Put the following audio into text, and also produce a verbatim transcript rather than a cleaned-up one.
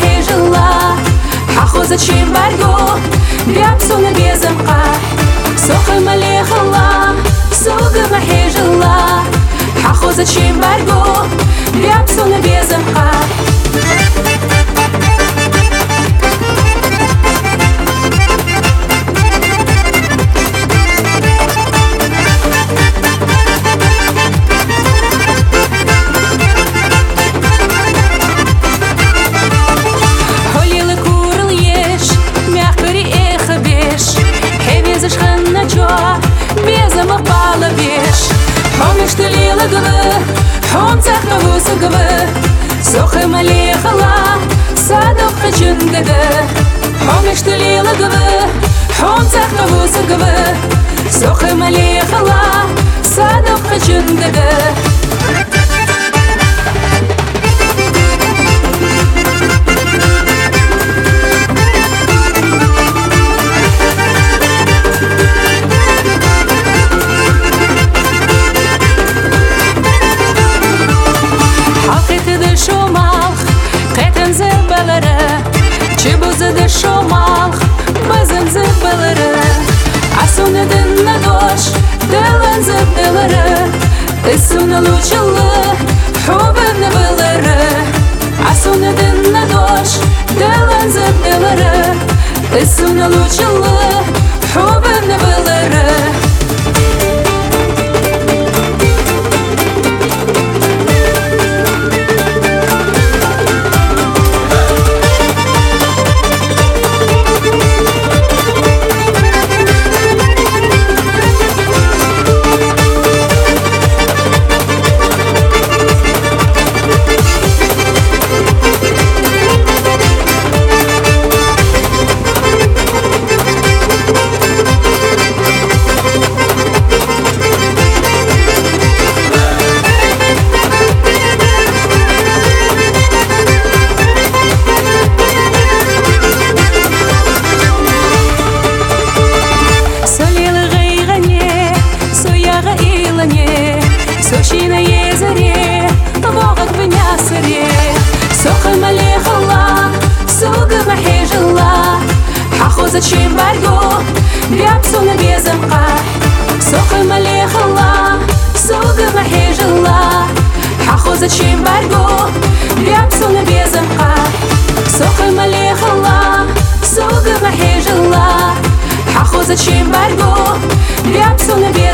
محيجلا حخوز تشين بارجو بيابسون بيزمقا سوق ملي خلا سوق محيجلا حخوز تشين بارجو بيابسون بيزمقا حوم تخنو سقبه سوخ ملي خلا صادق جنقده حوم اشتلي لقبه حوم تخنو سقبه سوخ ملي خلا صادق جنقده Чебузы шомал, базен зыбалары, асуны дынна дош, дылан зыбдылары, исуны лучылы, хубыны былары, асуны дынна дош, дылан зыбдылары, исуны лучылы, хубыны былары. Сочина езере, вогак внясере, сохы мали хала, суга махижала, хахоза чимбарго, бяпсуна безамка, сохы мали хала, суга махижала, хахоза чимбарго, бяпсуна безамка, сохы мали хала, суга махижала, хахоза чимбарго, бяпсуна безамка.